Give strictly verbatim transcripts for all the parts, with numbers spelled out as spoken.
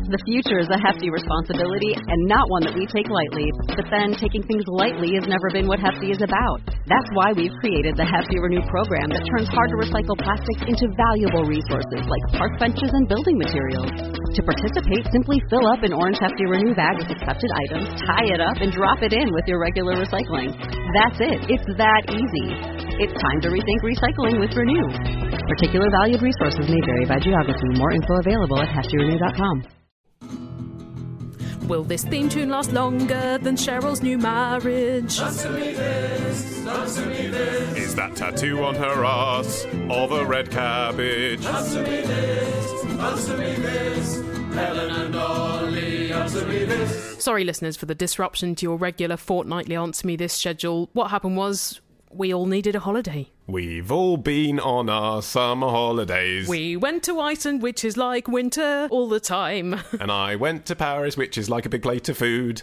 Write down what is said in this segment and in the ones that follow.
The future is a hefty responsibility and not one that we take lightly. But then, taking things lightly has never been what Hefty is about. That's why we've created the Hefty Renew program that turns hard-to-recycle plastics into valuable resources like park benches and building materials. To participate, simply fill up an orange Hefty Renew bag with accepted items, tie it up, and drop it in with your regular recycling. That's it. It's that easy. It's time to rethink recycling with Renew. Particular valued resources may vary by geography. More info available at hefty renew dot com. Will this theme tune last longer than Cheryl's new marriage? Answer me this, answer me this. Is that tattoo on her ass of a red cabbage? Answer me this, answer me this. Helen and Ollie, answer me this. Sorry, listeners, for the disruption to your regular fortnightly Answer Me This schedule. What happened was we all needed a holiday. We've all been on our summer holidays. We went to Iceland, which is like winter all the time. And I went to Paris, which is like a big plate of food.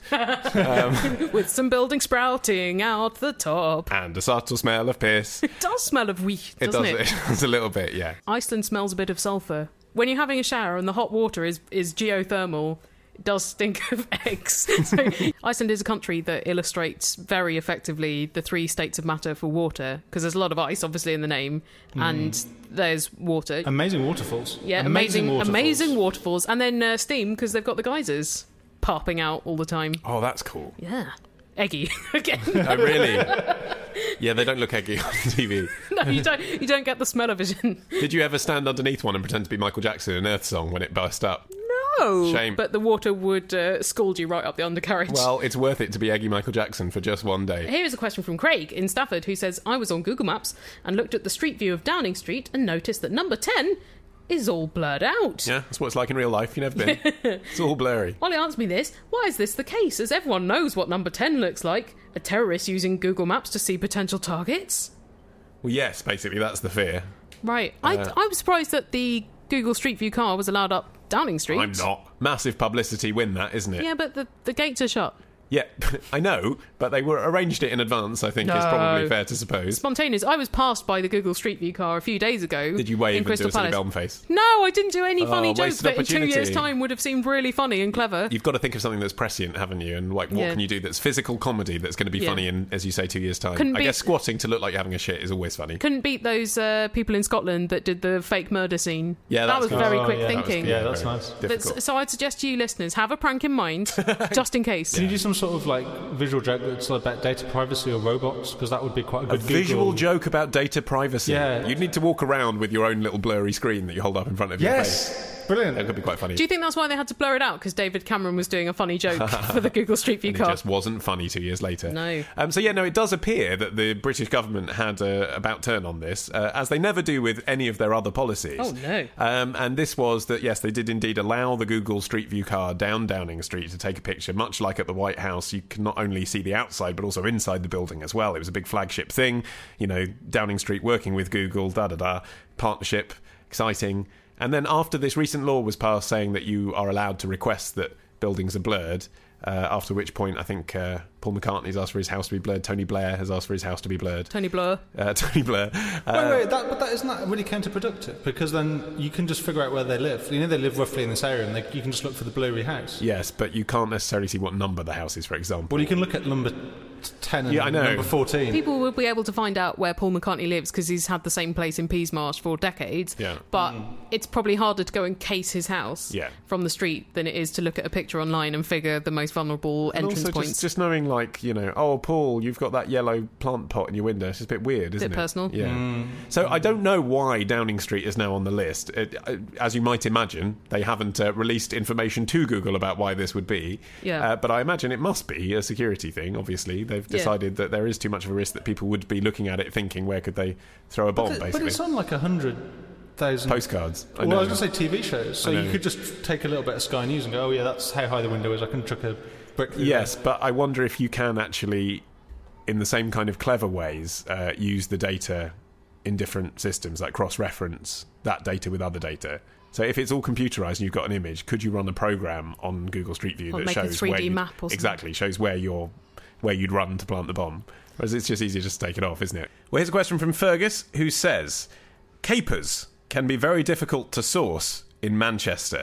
um, With some building sprouting out the top. And a subtle smell of piss. It does smell of wheat, It doesn't does, it? it does a little bit, yeah. Iceland smells a bit of sulphur. When you're having a shower and the hot water is, is geothermal, it does stink of eggs. So, Iceland is a country that illustrates very effectively the three states of matter for water, because there's a lot of ice, obviously, in the name, mm. and there's water. Amazing waterfalls. Yeah, amazing, amazing waterfalls. amazing waterfalls. And then uh, steam, because they've got the geysers popping out all the time. Oh, that's cool. Yeah. Eggy. Again. Oh, really? Yeah, they don't look eggy on T V. No, you don't, you don't get the smell-o-vision. Did you ever stand underneath one and pretend to be Michael Jackson in Earth Song when it burst up? No. Shame. But the water would uh, scald you right up the undercarriage. Well, it's worth it to be eggy Michael Jackson for just one day. Here is a question from Craig in Stafford, who says, I was on Google Maps and looked at the street view of Downing Street and noticed that number ten is all blurred out. Yeah, that's what it's like in real life. You've never been. It's all blurry. Ollie, answer me this. Why is this the case, as everyone knows what number ten looks like? A terrorist using Google Maps to see potential targets? Well, yes, basically, that's the fear. Right. Uh, I, I was surprised that the Google Street View car was allowed up Downing Street. I'm not. Massive publicity win, that, isn't it? Yeah, but the, the gates are shut. Yeah, I know, but they were arranged it in advance, I think, No. is probably fair to suppose. Spontaneous. I was passed by the Google Street View car a few days ago. Did you wave in and Crystal do a silly Palace. Belm face? No, I didn't do any Oh, funny jokes wasted that in two years' opportunity. time would have seemed really funny and clever. You've got to think of something that's prescient, haven't you? And like, what Yeah. can you do that's physical comedy that's going to be Yeah. funny in, as you say, two years' time? Couldn't I be- guess squatting to look like you're having a shit is always funny. Couldn't beat those uh, people in Scotland that did the fake murder scene. Yeah, that that's was good. very Oh, quick yeah, that was thinking. good. Yeah, that's Very nice. But, difficult. so I'd suggest to you listeners, have a prank in mind, just in case. Can you do some sort of like visual joke that's about data privacy or robots? Because that would be quite a A good visual Google. joke about data privacy. Yeah. You'd need to walk around with your own little blurry screen that you hold up in front of your face. Yes, brilliant. That could be quite funny. Do you think that's why they had to blur it out? Because David Cameron was doing a funny joke for the Google Street View and it car? just wasn't funny two years later. No. Um, so, yeah, no, it does appear that the British government had a about turn on this, uh, as they never do with any of their other policies. Oh, no. Um, and this was that, yes, they did indeed allow the Google Street View car down Downing Street to take a picture, much like at the White House. You can not only see the outside, but also inside the building as well. It was a big flagship thing. You know, Downing Street working with Google, da-da-da, partnership, exciting. And then after this recent law was passed saying that you are allowed to request that buildings are blurred, uh, after which point I think uh, Paul McCartney's asked for his house to be blurred, Tony Blair has asked for his house to be blurred. Tony Blur. Uh, Tony Blair. Uh, wait, wait, that, but that isn't that really counterproductive? Because then you can just figure out where they live. You know, they live roughly in this area, and they, you can just look for the blurry house. Yes, but you can't necessarily see what number the house is, for example. Well, you can look at number ten and Yeah, I know. number fourteen. People will be able to find out where Paul McCartney lives because he's had the same place in Peasmarsh for decades. Yeah. But it's probably harder to go and case his house Yeah. from the street than it is to look at a picture online and figure the most vulnerable And entrance also points. just, just knowing, like, you know, oh, Paul, you've got that yellow plant pot in your window. It's just a bit weird, isn't Bit it? personal. Yeah. So I don't know why Downing Street is now on the list. It, uh, as you might imagine, they haven't uh, released information to Google about why this would be. Yeah. Uh, but I imagine it must be a security thing, obviously. They've Yeah. decided that there is too much of a risk that people would be looking at it thinking, where could they throw a bomb, but, the- but basically. it's on like a hundred thousand Postcards. I Well, know. I was going to say T V shows, so I know. you could just take a little bit of Sky News and go, oh yeah, that's how high the window is. I can chuck a brick through Yes, there. but I wonder if you can actually, in the same kind of clever ways, uh, use the data in different systems, like cross-reference that data with other data. So if it's all computerized and you've got an image, could you run a program on Google Street View Or that make a shows three D where you'd- map or something. exactly shows where you're where you'd run to plant the bomb? Whereas it's just easier just to take it off, isn't it? Well, here's a question from Fergus, who says, capers can be very difficult to source in Manchester.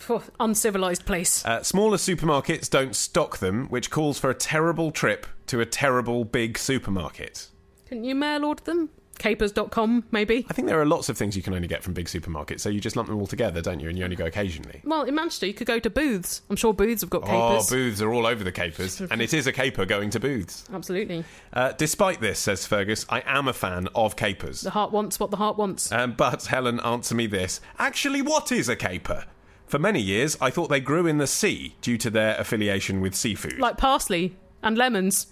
Phew, uncivilized place. Uh, smaller supermarkets don't stock them, which calls for a terrible trip to a terrible big supermarket. Couldn't you mail order them? Capers dot com, maybe? I think there are lots of things you can only get from big supermarkets, so you just lump them all together, don't you? And you only go occasionally. Well, in Manchester, you could go to Booths. I'm sure Booths have got Oh, capers. Booths are all over the capers, and it is a caper going to Booths. Absolutely. Uh, despite this, says Fergus, I am a fan of capers. The heart wants what the heart wants. Um, but, Helen, answer me this. Actually, what is a caper? For many years, I thought they grew in the sea due to their affiliation with seafood. Like parsley and lemons.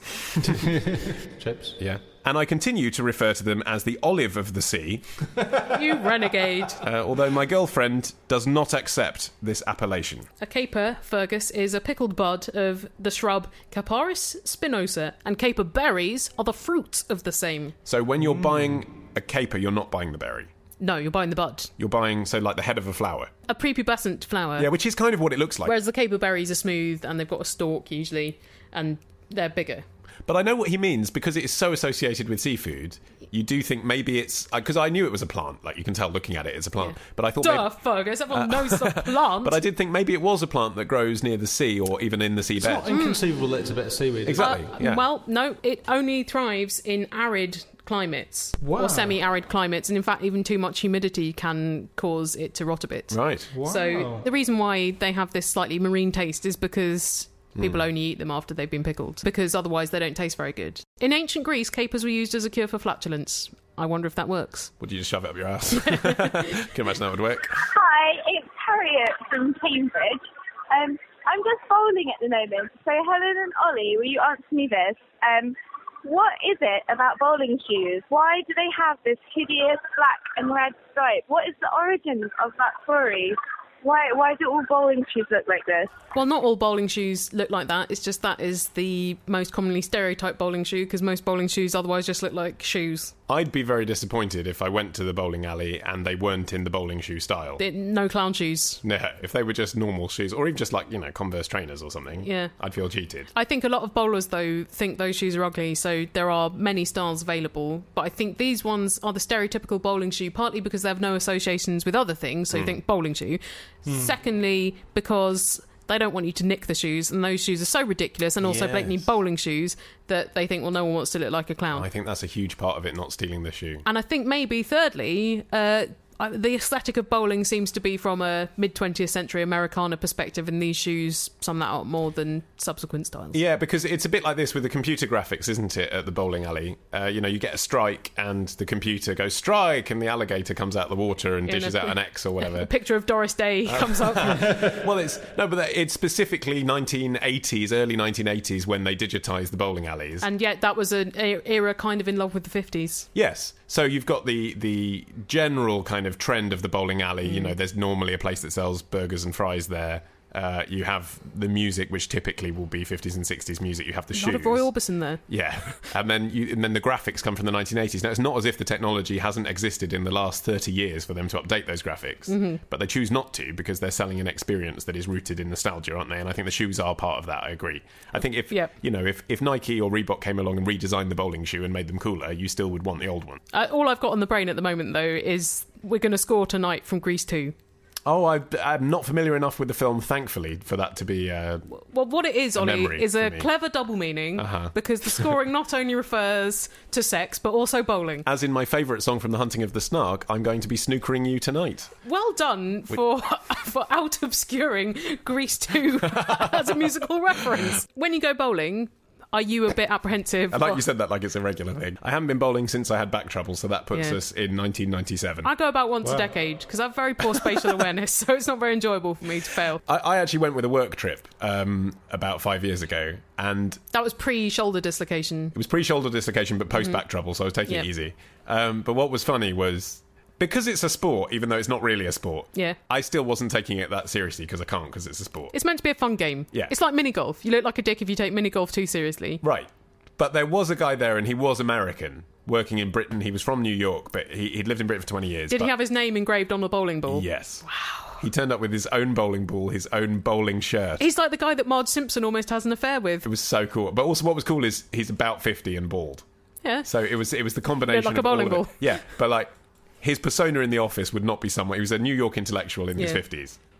Chips. Yeah. And I continue to refer to them as the olive of the sea, You renegade. uh, although my girlfriend does not accept this appellation. A caper, Fergus, is a pickled bud of the shrub Caparis spinosa, and caper berries are the fruits of the same. So when you're buying a caper, you're not buying the berry. No, you're buying the bud. You're buying, so like the head of a flower. A prepubescent flower. Yeah, which is kind of what it looks like. Whereas the caper berries are smooth and they've got a stalk usually, and they're bigger. But I know what he means, because it is so associated with seafood. You do think maybe it's... Because I knew it was a plant. Like, you can tell looking at it, it's a plant. Yeah. But I thought... Duh, maybe, Fergus, everyone knows it's a plant. but I did think maybe it was a plant that grows near the sea or even in the It's seabed. not inconceivable that it's a bit of seaweed. Exactly. Uh, yeah. Well, no, it only thrives in arid climates Wow. or semi-arid climates, and in fact even too much humidity can cause it to rot a bit. Right. Wow. So the reason why they have this slightly marine taste is because people only eat them after they've been pickled, because otherwise they don't taste very good. In ancient Greece, capers were used as a cure for flatulence. I wonder if that works. Would you just shove it up your ass? Can you imagine that would work? Hi, it's Harriet from Cambridge. Um, I'm just bowling at the moment. So Helen and Ollie, will you answer me this? Um, what is it about bowling shoes? Why do they have this hideous black and red stripe? What is the origin of that story? Why why do all bowling shoes look like this? Well, not all bowling shoes look like that. It's just that is the most commonly stereotyped bowling shoe, because most bowling shoes otherwise just look like shoes. I'd be very disappointed if I went to the bowling alley and they weren't in the bowling shoe style. They're no clown shoes. No, if they were just normal shoes, or even just like, you know, Converse trainers or something, Yeah. I'd feel cheated. I think a lot of bowlers, though, think those shoes are ugly, so there are many styles available. But I think these ones are the stereotypical bowling shoe, partly because they have no associations with other things, so you think bowling shoe. Secondly, because they don't want you to nick the shoes, and those shoes are so ridiculous and also Yes. blatantly bowling shoes that they think, well, no one wants to look like a clown. I think that's a huge part of it, not stealing the shoe. And I think maybe, thirdly, uh, I- the aesthetic of bowling seems to be from a mid-twentieth century Americana perspective, and these shoes sum that up more than subsequent styles. Yeah, because it's a bit like this with the computer graphics, isn't it, at the bowling alley? Uh, you know, you get a strike and the computer goes, strike, and the alligator comes out the water and Yeah, dishes no, out an X or whatever. A picture of Doris Day comes up. Well, it's no, but that- it's specifically nineteen eighties, early nineteen eighties when they digitised the bowling alleys. And yet that was an e- era kind of in love with the fifties. Yes. So you've got the the general kind of trend of the bowling alley. You know, there's normally a place that sells burgers and fries there. Uh, you have the music, which typically will be fifties and sixties music. You have the A shoes. lot of Roy Orbison there. Yeah, and then you, and then the graphics come from the nineteen eighties. Now, it's not as if the technology hasn't existed in the last thirty years for them to update those graphics, Mm-hmm. but they choose not to because they're selling an experience that is rooted in nostalgia, aren't they? And I think the shoes are part of that. I agree. I think if Yep. you know, if, if Nike or Reebok came along and redesigned the bowling shoe and made them cooler, you still would want the old one. Uh, all I've got on the brain at the moment, though, is we're going to score tonight from Grease two. Oh, I, I'm not familiar enough with the film, thankfully, for that to be. Uh, Well, what it is, Ollie, memory is a for me. clever double meaning, Uh-huh. because the scoring not only refers to sex, but also bowling. as in my favourite song from The Hunting of the Snark, I'm going to be snookering you tonight. Well done for for out obscuring Grease two as a musical reference. When you go bowling, are you a bit apprehensive? I like you said that like it's a regular thing. I haven't been bowling since I had back trouble, so that puts Yeah. us in nineteen ninety-seven. I go about once a decade because I have very poor spatial awareness, so it's not very enjoyable for me to fail. I, I actually went with a work trip um, about five years ago, and That was pre-shoulder dislocation. it was pre-shoulder dislocation but post-back trouble, so I was taking Yep. it easy. Um, but what was funny was, because it's a sport, even though it's not really a sport, Yeah. I still wasn't taking it that seriously because I can't, because it's a sport. It's meant to be a fun game. Yeah. It's like mini golf. You look like a dick if you take mini golf too seriously. Right. But there was a guy there, and he was American, working in Britain. He was from New York, but he, he'd lived in Britain for twenty years. Did but he have his name engraved on a bowling ball? Yes. Wow. He turned up with his own bowling ball, his own bowling shirt. He's like the guy that Marge Simpson almost has an affair with. It was so cool. But also what was cool is he's about fifty and bald. Yeah. So it was it was the combination like a of all bowling of it. ball. Yeah, but like his persona in the office would not be someone. He was a New York intellectual in his Yeah. fifties.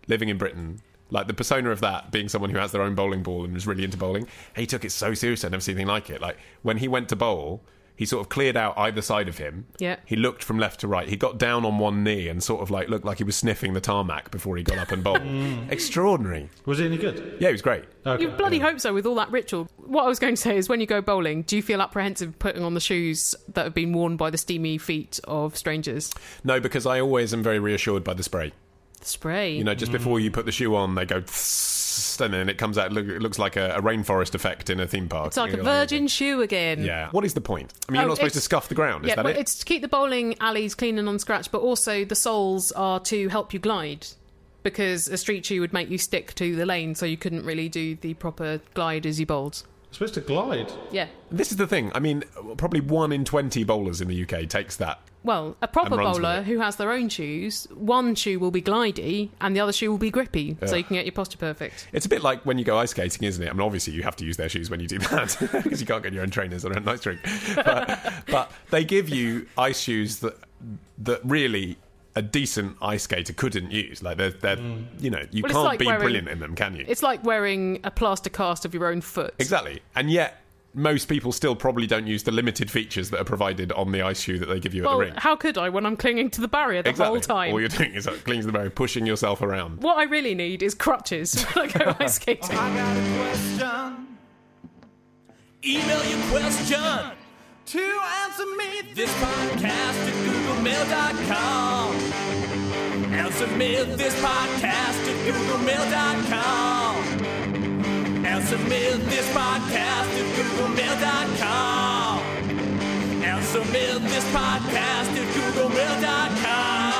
living in Britain. Like, the persona of that being someone who has their own bowling ball and was really into bowling, he took it so seriously. I've never seen anything like it. Like, when he went to bowl, he sort of cleared out either side of him. Yeah. He looked from left to right. He got down on one knee and sort of, like, looked like he was sniffing the tarmac before he got up and bowled. Extraordinary. Was he any good? Yeah, he was great. Okay. You bloody yeah. hope so with all that ritual. What I was going to say is when you go bowling, do you feel apprehensive putting on the shoes that have been worn by the steamy feet of strangers? No, because I always am very reassured by the spray. The spray. You know, just before you put the shoe on, they go... and then it comes out, look, it looks like a, a rainforest effect in a theme park. It's like You're a virgin shoe again. Yeah. What is the point? I mean, Oh, you're not supposed to it's- scuff the ground, is Yeah, that well, it? it's to keep the bowling alleys clean and unscratched, but also the soles are to help you glide. Because a street shoe would make you stick to the lane, so you couldn't really do the proper glide as you bowled. It's supposed to glide. Yeah. This is the thing. I mean, probably one in twenty bowlers in the U K takes that. Well, a proper And runs with bowler it. who has their own shoes, one shoe will be glidey and the other shoe will be grippy, so Yeah. you can get your posture perfect. It's a bit like when you go ice skating, isn't it? I mean, obviously you have to use their shoes when you do that because you can't get your own trainers or a nice drink. But, but they give you ice shoes that that really a decent ice skater couldn't use. Like they're, they're you know, you Well, it's can't like be wearing- brilliant in them, can you? It's like wearing a plaster cast of your own foot. Exactly. And yet most people still probably don't use the limited features that are provided on the ice shoe that they give you at Well, the rink. how could I when I'm clinging to the barrier the Exactly. whole time? All you're doing is like, clinging to the barrier, pushing yourself around. What I really need is crutches when I go ice skating. I got a question. Email your question to answer me this podcast at google mail dot com. Answer me this podcast at google mail dot com. Answer me this podcast at google mail dot com. Answer me this podcast at google mail dot com.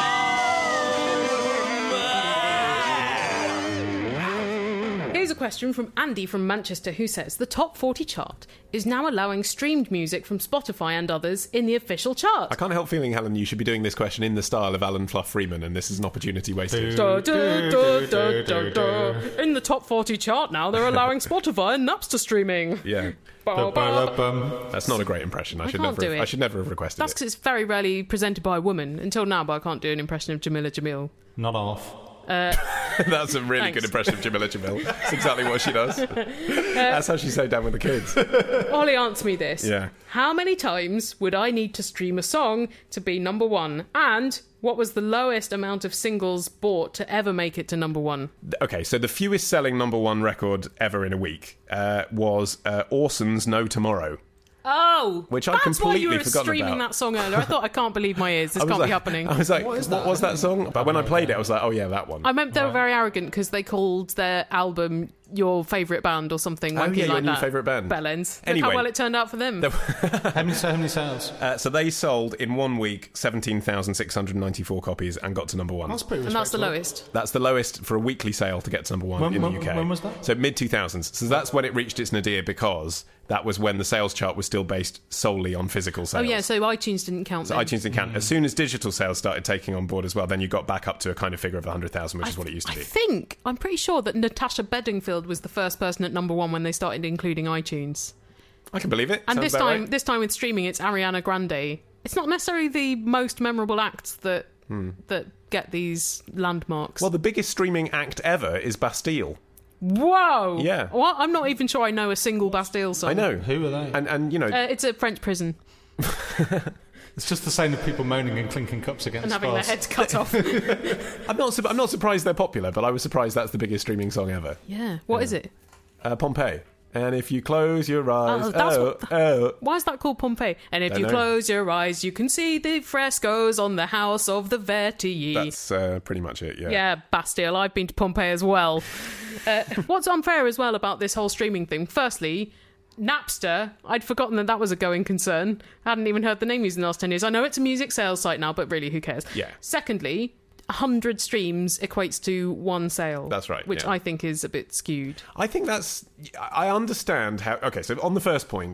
Here's a question from Andy from Manchester who says the top forty chart is now allowing streamed music from Spotify and others in the official chart. I can't help feeling, Helen, you should be doing this question in the style of Alan Fluff Freeman, and this is an opportunity wasted. Da, da, da, da, da, da. In the top forty chart now, they're allowing Spotify and Napster streaming. Yeah. Ba, ba. Bum. That's not a great impression. I, should can't never do have, it. I should never have requested That's it. because it's very rarely presented by a woman. Until now, but I can't do an impression of Jamila Jamil. Not off. That's a really Thanks. good impression of Jamila Jamil. That's exactly what she does. That's how she's so down with the kids. Ollie, answer me this. Yeah. How many times would I need to stream a song to be number one? And what was the lowest amount of singles bought to ever make it to number one? Okay, so the fewest selling number one record ever in a week uh, was uh, Orson's No Tomorrow. Oh! Which I that's completely why you were forgotten streaming about. that song earlier. I thought, I can't believe my ears. This I was can't like, be happening. I was like, what, what was that song? But when I played it, I was like, oh yeah, that one. I meant they were very arrogant because they called their album Your Favourite Band or something Oh, wanky yeah, your like new that. favourite band. Bellends. Look Anyway. how well it turned out for them. How many, how many sales? Uh, so they sold in one week seventeen thousand six hundred ninety-four copies and got to number one. That's pretty and that's the respectable. lowest. That's the lowest for a weekly sale to get to number one When- in when- the U K. when was that? So mid two thousands. So that's when it reached its nadir because that was when the sales chart was still based solely on physical Oh, sales. yeah, so iTunes didn't count So then. iTunes didn't count. As soon as digital sales started taking on board as well, then you got back up to a kind of figure of one hundred thousand, which is what it used to I be. think, I'm pretty sure that Natasha Bedingfield was the first person at number one when they started including iTunes. I can believe it. And Sounds this about time, right. this time with streaming, it's Ariana Grande. It's not necessarily the most memorable acts that that get these landmarks. Well, the biggest streaming act ever is Bastille. Whoa! Yeah. Well, I'm not even sure I know a single Bastille song. I know. Who are they? And, and you know, Uh, it's a French prison It's just the same of people moaning and clinking cups against and having bars. their heads cut off. I'm not, su- I'm not surprised they're popular, but I was surprised that's the biggest streaming song ever. Yeah. What is it? Uh, Pompeii. And if you close your eyes, Oh, that's oh, what- oh. Why is that called Pompeii? And if Don't you know. close your eyes, you can see the frescoes on the house of the Vertii. That's uh, pretty much it, yeah. Yeah, Bastille. I've been to Pompeii as well. Uh, what's unfair as well about this whole streaming thing? Firstly, Napster. I'd forgotten that that was a going concern. I hadn't even heard the name used in the last ten years. I know it's a music sales site now, but really, who cares? Yeah. Secondly, one hundred streams equates to one sale. That's right, Which yeah. I think is a bit skewed. I think that's... I understand how... Okay, so on the first point,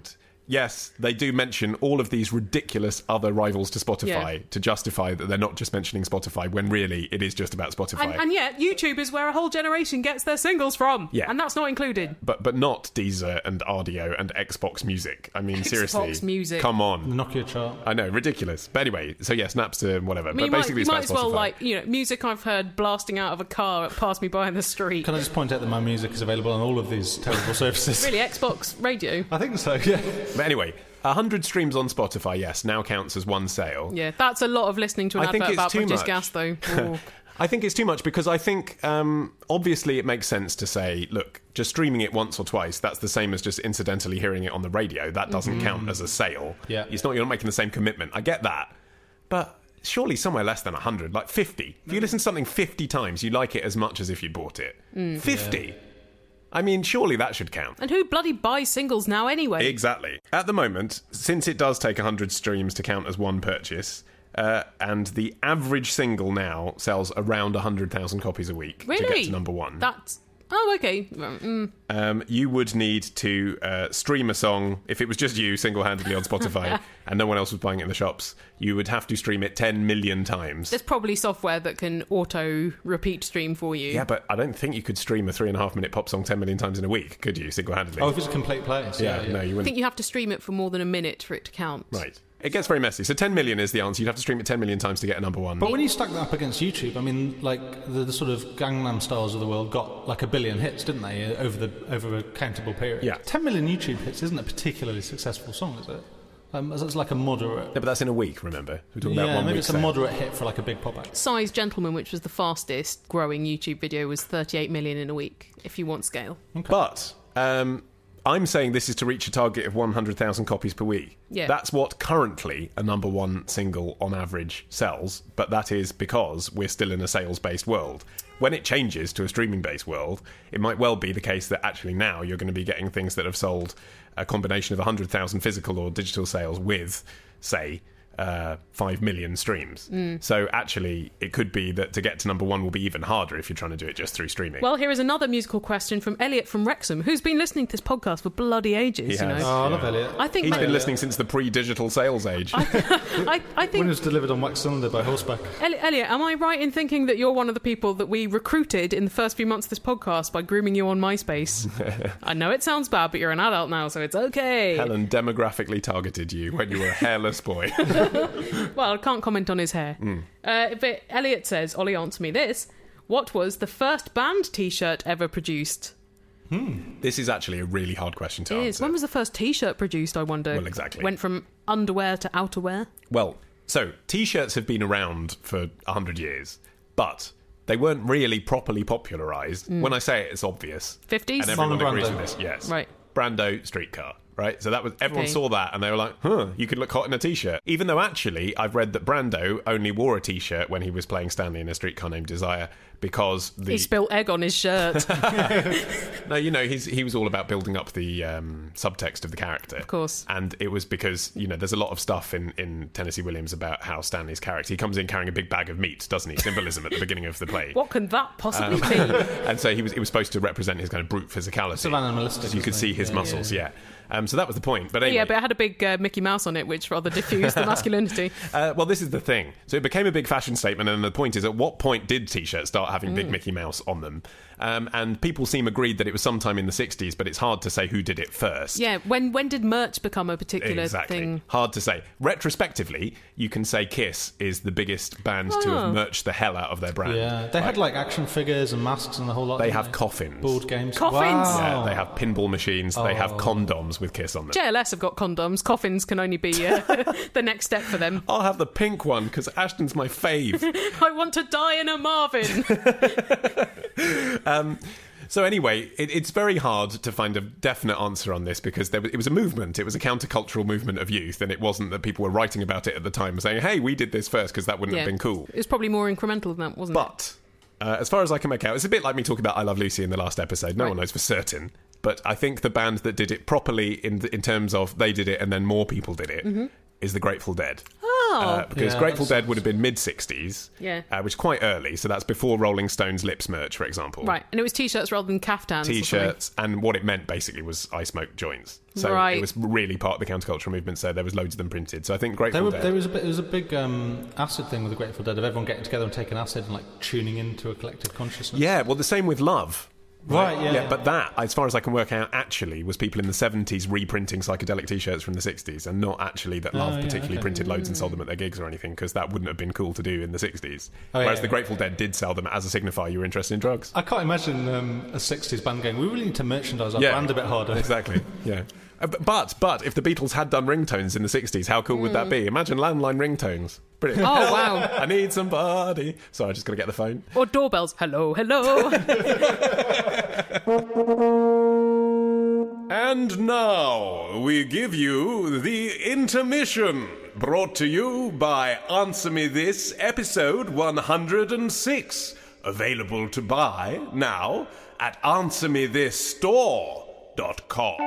yes, they do mention all of these ridiculous other rivals to Spotify Yeah. to justify that they're not just mentioning Spotify when really it is just about Spotify. And, and yet, YouTube is where a whole generation gets their singles from. Yeah. And that's not included. but but not Deezer and Rdio and Xbox Music. I mean, seriously. Xbox Music. Come The on. Nokia chart. I know, ridiculous. But anyway, so yes, Napster and whatever. I mean, but you might, basically you it's might about as well, Spotify. like, you know, music I've heard blasting out of a car past me by in the street. Can I just point out that my music is available on all of these terrible services? Really, Xbox Radio? I think so, yeah. But anyway, one hundred streams on Spotify, yes, now counts as one sale. Yeah, that's a lot of listening to an I think advert it's about too British much. Gas, though. Ooh. I think it's too much because I think, um, obviously, it makes sense to say, look, just streaming it once or twice, that's the same as just incidentally hearing it on the radio. That doesn't count as a sale. Yeah. It's not, you're not making the same commitment. I get that. But surely somewhere less than one hundred, like fifty. If you listen to something fifty times, you like it as much as if you bought it. fifty. I mean, surely that should count. And who bloody buys singles now anyway? Exactly. At the moment, since it does take one hundred streams to count as one purchase, uh, and the average single now sells around one hundred thousand copies a week Really? to get to number one. That's... Oh, okay. Mm. Um, you would need to uh, stream a song. If it was just you single-handedly on Spotify and no one else was buying it in the shops, you would have to stream it ten million times. There's probably software that can auto-repeat stream for you. Yeah, but I don't think you could stream a three and a half minute pop song ten million times in a week, could you, single-handedly? Oh, if it's a complete place. yeah, Yeah, yeah. no, you I wouldn't. think you have to stream it for more than a minute for it to count. Right. It gets very messy. So ten million is the answer. You'd have to stream it ten million times to get a number one. But when you stack that up against YouTube, I mean, like the, the sort of Gangnam Styles of the world got like a billion hits, didn't they, over the over a countable period? Yeah. ten million YouTube hits isn't a particularly successful song, is it? Um, it's like a moderate. No, but that's in a week, remember? We're talking Yeah, about one maybe week it's a sale. moderate hit for like a big pop act. Size Gentleman, which was the fastest growing YouTube video, was thirty-eight million in a week, if you want scale. But um, I'm saying this is to reach a target of one hundred thousand copies per week. Yeah. That's what currently a number one single on average sells, but that is because we're still in a sales-based world. When it changes to a streaming-based world, it might well be the case that actually now you're going to be getting things that have sold a combination of one hundred thousand physical or digital sales with, say, uh, five million streams. Mm. So actually, it could be that to get to number one will be even harder if you're trying to do it just through streaming. Well, here is another musical question from Elliot from Wrexham, who's been listening to this podcast for bloody ages, He you has. know. Oh, I love Elliot. I think He's ma- been listening since the pre-digital sales age. I, I When it think was delivered on wax cylinder by horseback. Eli- Elliot, am I right in thinking that you're one of the people that we recruited in the first few months of this podcast by grooming you on MySpace? I know it sounds bad, but you're an adult now, so it's okay. Helen demographically targeted you when you were a hairless boy. Well, I can't comment on his hair. Mm. Uh, but Elliot says, Ollie, answer me this. What was the first band T-shirt ever produced? This is actually a really hard question to It answer. is. When was the first T-shirt produced, I wonder? Well, exactly. Went from underwear to outerwear? Well, so T-shirts have been around for a hundred years, but they weren't really properly popularised. When I say it, it's obvious. fifties? And everyone Marlon agrees Brando. with this. Yes. Right. Brando streetcar. Right, so that was everyone Okay. saw that and they were like, "Huh, you could look hot in a t-shirt." Even though actually, I've read that Brando only wore a t-shirt when he was playing Stanley in A Streetcar Named Desire because the He spilled egg on his shirt. no, you know, he's he was all about building up the um, subtext of the character, of course. And it was because you know there's a lot of stuff in in Tennessee Williams about how Stanley's character he comes in carrying a big bag of meat, doesn't he? Symbolism at the beginning of the play. What can that possibly Um, mean? And so he was it was supposed to represent his kind of brute physicality. Sort of animalistic, So you could isn't see it? his Yeah, muscles, yeah. Um, so that was the point. But anyway, Yeah, but it had a big uh, Mickey Mouse on it, which rather diffused the masculinity. Uh, well, this is the thing. So it became a big fashion statement, and the point is, at what point did T-shirts start having Mm. big Mickey Mouse on them? Um, and people seem agreed that it was sometime in the sixties, but it's hard to say who did it first. Yeah, when when did merch become a particular Exactly. thing? Hard to say. Retrospectively, you can say Kiss is the biggest band to Oh. have merched the hell out of their brand. Yeah, they had like action figures and masks and the whole lot. They didn't have coffins. board games. Coffins? Wow. Yeah, they have pinball machines. They have Oh. condoms with Kiss on them. J L S have got condoms. Coffins can only be uh, the next step for them. I'll have the pink one because Ashton's my fave. I want to die in a Marvin. Um, so anyway, it, it's very hard to find a definite answer on this because there was, it was a movement. It was a countercultural movement of youth, and it wasn't that people were writing about it at the time saying, hey, we did this first because that wouldn't Yeah. have been cool. It was probably more incremental than that, wasn't it? But uh, as far as I can make out, it's a bit like me talking about I Love Lucy in the last episode. No Right. one knows for certain. But I think the band that did it properly in in terms of they did it and then more people did it is Mm-hmm. the Grateful Dead. Oh. Uh, because Yeah, Grateful that Dead would have been mid-sixties, Yeah. uh, which is quite early, so that's before Rolling Stones Lips merch, for example. Right, and it was T-shirts rather than caftans. or something. T-shirts, and what it meant basically was I smoked joints. So Right. it was really part of the countercultural movement, so there was loads of them printed. So I think Grateful There, were, Dead... there was a bit, there was a big um, acid thing with the Grateful Dead of everyone getting together and taking acid and like tuning into a collective consciousness. Yeah, well, the same with Love. Right, yeah. Yeah, but that, as far as I can work out, actually was people in the seventies reprinting psychedelic T-shirts from the sixties, and not actually that Love Oh, yeah, particularly okay. printed loads and sold them at their gigs or anything, because that wouldn't have been cool to do in the sixties. Oh, yeah, Whereas yeah. the Grateful Dead did sell them as a signifier you were interested in drugs. I can't imagine um, a sixties band going, we really need to merchandise our Yeah. brand a bit harder. Exactly, yeah. Uh, b- But, but, if the Beatles had done ringtones in the sixties, how cool would that be? Imagine landline ringtones. Brilliant. Oh, wow. I need somebody. Sorry, I just got to get the phone. Or doorbells. Hello, hello. And now we give you the intermission, brought to you by Answer Me This, episode one hundred six, available to buy now at answer me this store dot com.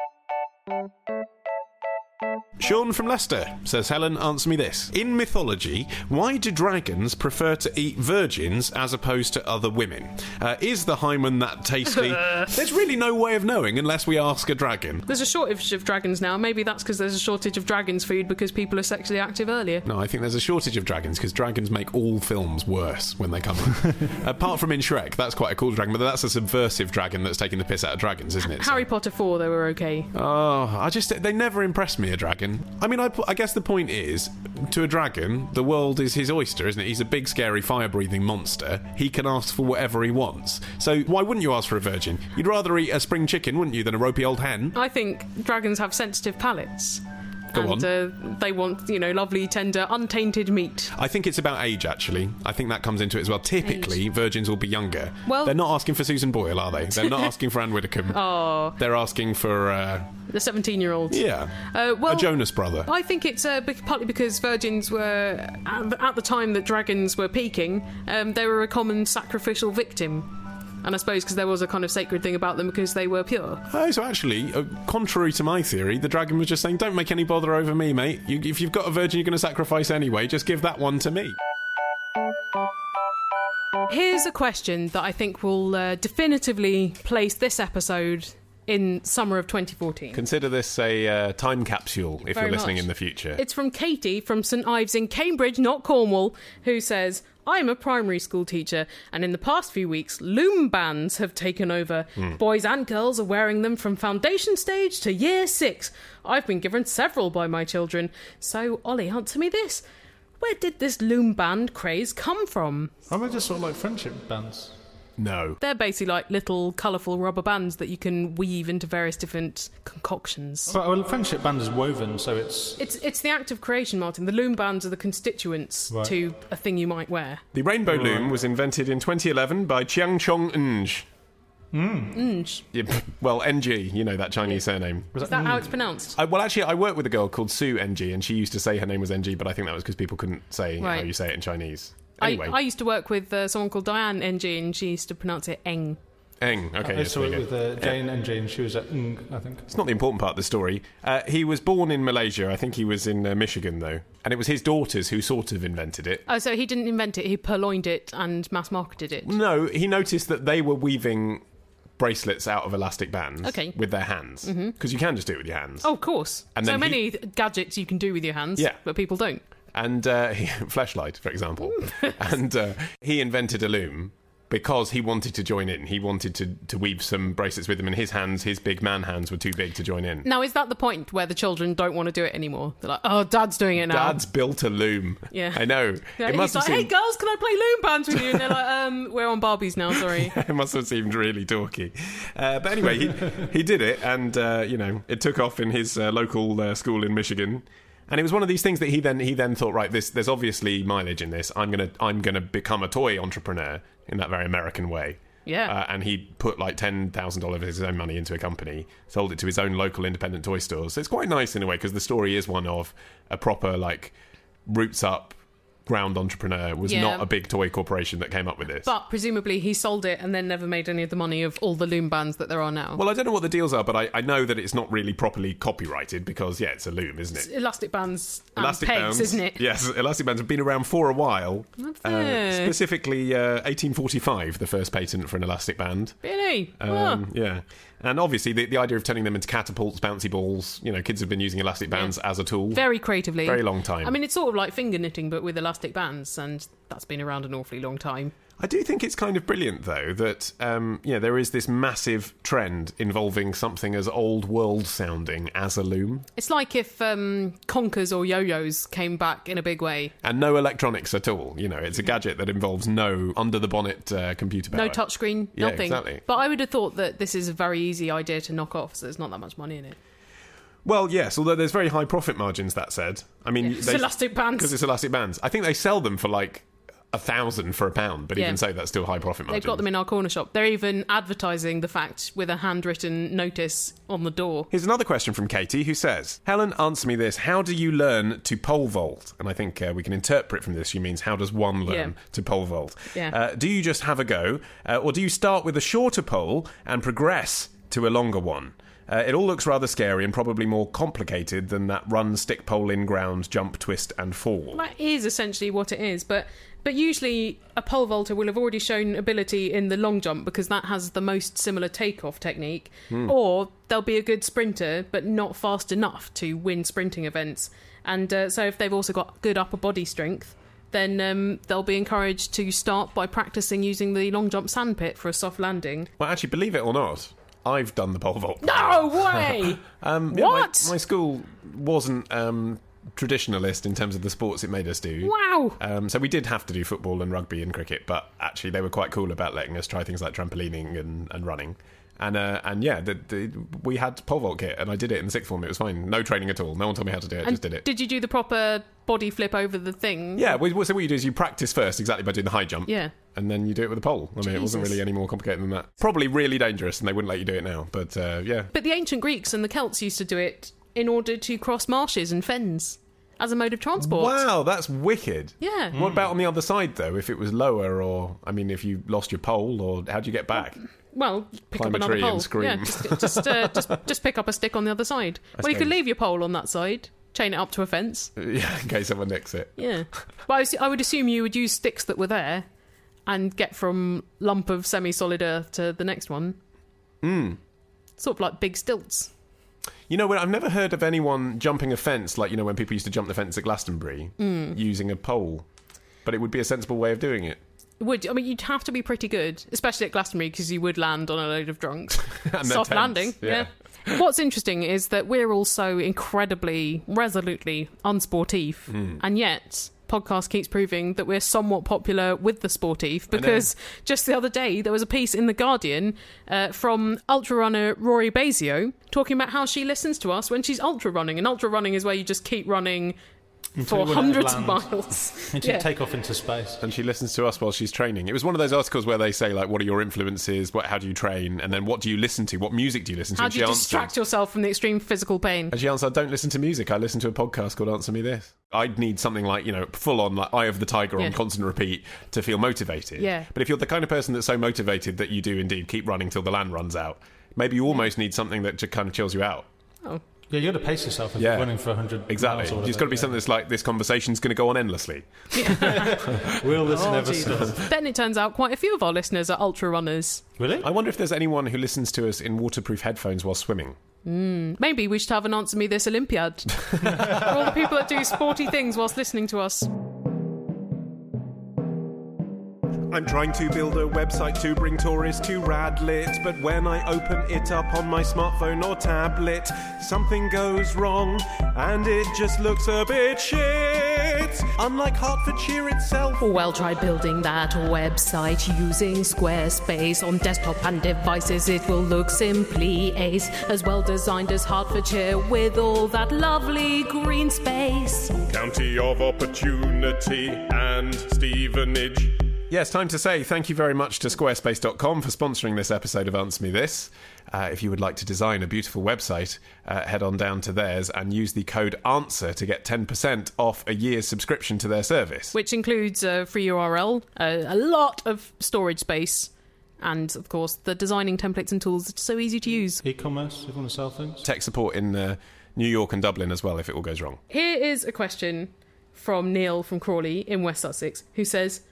Sean from Leicester says, Helen, answer me this. In mythology, why do dragons prefer to eat virgins as opposed to other women? Uh, is the hymen that tasty? There's really no way of knowing unless we ask a dragon. There's a shortage of dragons now. Maybe that's because there's a shortage of dragons food because people are sexually active earlier. No, I think there's a shortage of dragons because dragons make all films worse when they come in. Apart from in Shrek, that's quite a cool dragon, but that's a subversive dragon that's taking the piss out of dragons, isn't it? So- Harry Potter four, they were okay. Oh, I just they never impressed me, a dragon. I mean, I, I guess the point is, to a dragon, the world is his oyster, isn't it? He's a big, scary, fire-breathing monster. He can ask for whatever he wants. So why wouldn't you ask for a virgin? You'd rather eat a spring chicken, wouldn't you, than a ropey old hen? I think dragons have sensitive palates. Go and on. Uh, they want, you know, lovely, tender, untainted meat. I think it's about age, actually. I think that comes into it as well. Typically, Age. virgins will be younger. Well- They're not asking for Susan Boyle, are they? They're not asking for Anne Widdecombe. Oh, They're asking for, uh, the seventeen-year-olds. yeah, Uh, well, a Jonas brother. I think it's uh, bec- partly because virgins were, at at the time that dragons were peaking, um, they were a common sacrificial victim. And I suppose because there was a kind of sacred thing about them because they were pure. Oh, so actually, uh, contrary to my theory, the dragon was just saying, don't make any bother over me, mate. You, if you've got a virgin you're going to sacrifice anyway, just give that one to me. Here's a question that I think will uh, definitively place this episode in summer of twenty fourteen. Consider this a uh, time capsule if Very you're listening much. in the future. It's from Katie from St Ives in Cambridge, not Cornwall, who says, I'm a primary school teacher, and in the past few weeks, loom bands have taken over. Hmm. Boys and girls are wearing them from foundation stage to year six. I've been given several by my children. So, Ollie, answer me this. Where did this loom band craze come from? Aren't they just sort of like friendship bands? No. They're basically like little colourful rubber bands that you can weave into various different concoctions. But, well, friendship band is woven, so it's... It's it's the act of creation, Martin. The loom bands are the constituents Right. to a thing you might wear. The rainbow loom was invented in twenty eleven by Chiang Chong-ng. Mm. Yeah, well, N G, you know that Chinese surname. Is that how it's pronounced? I, well, actually, I worked with a girl called Sue N G, and she used to say her name was N G, but I think that was because people couldn't say how Right. you say it in Chinese. Anyway, I, I used to work with uh, someone called Diane N G, and she used to pronounce it Eng. Eng. Okay, I yes, saw there it you go. with uh, Jane and Jane. She was at Ng, I think. It's not the important part of the story. Uh, he was born in Malaysia. I think he was in uh, Michigan, though. And it was his daughters who sort of invented it. Oh, so he didn't invent it, he purloined it and mass marketed it. No, he noticed that they were weaving bracelets out of elastic bands Okay. with their hands. Because you can just do it with your hands. Oh, of course. And so then many gadgets you can do with your hands, Yeah. but people don't. And uh, he, fleshlight, for example. and uh, he invented a loom because he wanted to join in. He wanted to, to weave some bracelets with them, and his hands, his big man hands, were too big to join in. Now, is that the point where the children don't want to do it anymore? They're like, oh, Dad's doing it now. Dad's built a loom. Yeah. I know. Yeah, it must he's have like, hey, seemed, girls, can I play loom bands with you? And they're like, um, we're on Barbies now, sorry. it must have seemed really dorky. Uh, but anyway, he, he did it, and, uh, you know, it took off in his uh, local uh, school in Michigan. And it was one of these things that he then he then thought, right, this there's obviously mileage in this. I'm gonna I'm gonna become a toy entrepreneur in that very American way. Yeah. Uh, and he put like ten thousand dollars of his own money into a company, sold it to his own local independent toy stores. So it's quite nice in a way because the story is one of a proper like roots up ground entrepreneur, was Yeah. not a big toy corporation that came up with this. But presumably he sold it and then never made any of the money of all the loom bands that there are now. Well, I don't know what the deals are, but I, I know that it's not really properly copyrighted because, yeah, it's a loom, isn't it? Elastic bands and Elastic pegs, bands, isn't it? Yes, elastic bands have been around for a while. That's Uh, it. specifically, uh, eighteen forty-five, the first patent for an elastic band. Really? Um, Oh. Yeah. And obviously, the, the idea of turning them into catapults, bouncy balls, you know, kids have been using elastic bands as a tool. Very creatively. Very long time. I mean, it's sort of like finger knitting, but with elastic bands, and that's been around an awfully long time. I do think it's kind of brilliant, though, that um, yeah, there is this massive trend involving something as old world sounding as a loom, It's like if um, conkers or yo-yos came back in a big way. and no electronics at all. You know, it's a gadget that involves no under the bonnet uh, computer power. No touchscreen, Yeah, nothing. exactly. But I would have thought that this is a very easy idea to knock off, so there's not that much money in it. Well, yes, although there's very high profit margins. That said, I mean, Yeah, it's elastic bands. because it's elastic bands. I think they sell them for like a thousand for a pound, but Yeah. even so, that's still high profit margins. They've got them in our corner shop. They're even advertising the fact with a handwritten notice on the door. Here's another question from Katie, who says, Helen, answer me this. How do you learn to pole vault? And I think uh, we can interpret from this she means how does one learn Yeah. to pole vault? Yeah. Uh, do you just have a go? Uh, or do you start with a shorter pole and progress to a longer one? Uh, it all looks rather scary and probably more complicated than that run, stick pole in ground, jump, twist and fall. That is essentially what it is, but but usually a pole vaulter will have already shown ability in the long jump because that has the most similar takeoff technique, or they'll be a good sprinter but not fast enough to win sprinting events. And uh, so if they've also got good upper body strength, then um, they'll be encouraged to start by practicing using the long jump sandpit for a soft landing. Well, actually, believe it or not, I've done the pole vault. No way! Um, yeah, my- What? my, school wasn't um, traditionalist in terms of the sports it made us do. Wow! Um, so we did have to do football and rugby and cricket, but actually they were quite cool about letting us try things like trampolining and, and running. And uh, and yeah, the, the, we had pole vault kit, and I did it in the sixth form. It was fine, no training at all. No one told me how to do it. I And just did it. Did you do the proper body flip over the thing? Yeah, we, so what you do is you practice first exactly by doing the high jump. Yeah. And then you do it with a pole. I mean, it wasn't Jesus. really any more complicated than that. Probably really dangerous, and they wouldn't let you do it now. But uh, yeah, But the ancient Greeks and the Celts used to do it in order to cross marshes and fens as a mode of transport. wow, that's wicked. Yeah. What about on the other side though? If it was lower, or I mean, if you lost your pole, or how do you get back? Well, pick Climb up a another tree pole. and scream. Yeah, just just, uh, just just pick up a stick on the other side. I Well, you could suppose. leave your pole on that side, chain it up to a fence. Yeah, in case someone nicks it. Yeah. But I, was- I would assume you would use sticks that were there and get from lump of semi-solid earth to the next one. Mm. Sort of like big stilts. You know, I've never heard of anyone jumping a fence like, you know, when people used to jump the fence at Glastonbury Mm. using a pole. But it would be a sensible way of doing it. Would I mean you'd have to be pretty good, especially at Glastonbury, because you would land on a load of drunks. And they're Soft tense, landing, yeah. What's interesting is that we're all so incredibly, resolutely unsportif, Hmm. and yet podcast keeps proving that we're somewhat popular with the sportif, because just the other day there was a piece in The Guardian uh, from ultra runner Rory Bazio talking about how she listens to us when she's ultra running, and ultra running is where you just keep running Until for you hundreds of land. miles. Until Yeah. you take off into space. And she listens to us while she's training. It was one of those articles where they say, like, what are your influences? What, how do you train? And then what do you listen to? What music do you listen to? How And do you she distract answered- yourself from the extreme physical pain? And she answered, I don't listen to music. I listen to a podcast called Answer Me This. I'd need something like, you know, full on, like Eye of the Tiger Yeah. on constant repeat to feel motivated. Yeah. But if you're the kind of person that's so motivated that you do indeed keep running till the land runs out, maybe you almost need something that just kind of chills you out. Oh. Yeah, you got to pace yourself if Yeah. you're running for one hundred Exactly. miles or It's got to be whatever, something that's like, this conversation's going to go on endlessly. yeah. Will this Oh, never Jesus. stop? Then it turns out quite a few of our listeners are ultra runners. Really? I wonder if there's anyone who listens to us in waterproof headphones while swimming. Maybe we should have an Answer Me This Olympiad. For all the people that do sporty things whilst listening to us. I'm trying to build a website to bring tourists to Radlit, but when I open it up on my smartphone or tablet, something goes wrong and it just looks a bit shit. Unlike Hertfordshire itself. Well, try building that website using Squarespace. On desktop and devices, it will look simply ace. As well designed as Hertfordshire with all that lovely green space. County of Opportunity and Stevenage. Yes, time to say thank you very much to squarespace dot com for sponsoring this episode of Answer Me This. Uh, if you would like to design a beautiful website, uh, head on down to theirs and use the code ANSWER to get ten percent off a year's subscription to their service. Which includes a free U R L, uh, a lot of storage space, and, of course, the designing templates and tools. It's so easy to use. E-commerce, if you want to sell things. Tech support in uh, New York and Dublin as well, if it all goes wrong. Here is a question from Neil from Crawley in West Sussex, who says,